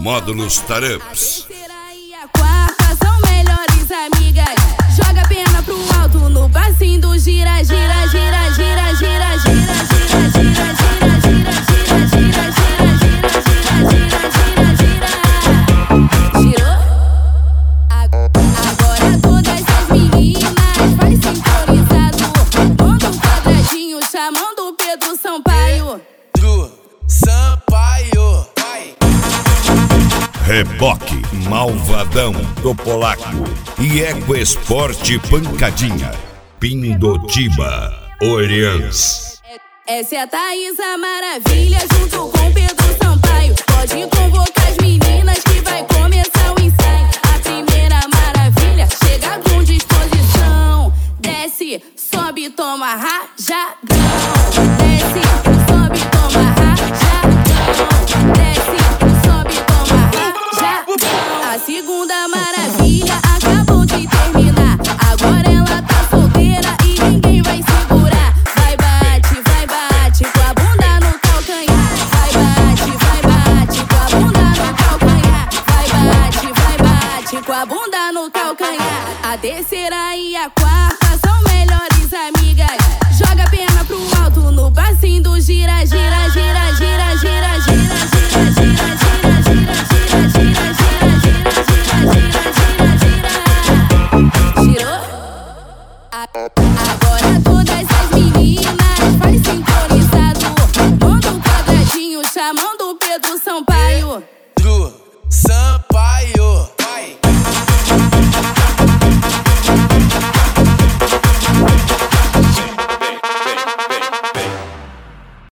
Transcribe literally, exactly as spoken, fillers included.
Módulos Tarups. A terceira e a quarta são melhores amigas. Joga a perna pro alto no passinho do gira, gira, gira, gira, gira, gira, gira, gira, gira, gira, gira, gira, gira, gira, gira, gira. Girou? Agora todas as meninas faz sincronizado. Manda um quadradinho chamando o Pedro Sampaio. Pedro Sampaio. Reboque Malvadão do Polaco e Eco Esporte Pancadinha. Pindotiba Orleans. Essa é a Thaísa Maravilha junto com Pedro Sampaio. Pode convocar as meninas que vai começar o ensaio. A primeira maravilha chega com disposição. Desce, sobe, toma rajadão. Desce, sobe, toma rajadão. Desce, sobe, toma rajadão. A segunda maravilha acabou de terminar. Agora ela tá solteira e ninguém vai segurar. Vai bate, vai bate com a bunda no calcanhar. Vai bate, vai bate com a bunda no calcanhar. Vai bate, vai bate com a bunda no calcanhar. A terceira e a quarta são melhores amigas. Joga a perna pro alto no passinho do gira, gira, gira, gira, gira, gira, gira, gira, gira, gira, gira, gira, gira, gira, gira, gira. Girou? Agora todas as meninas faz sincronizado. Manda um quadradinho chamando o Pedro Sampaio. Pedro Sampaio.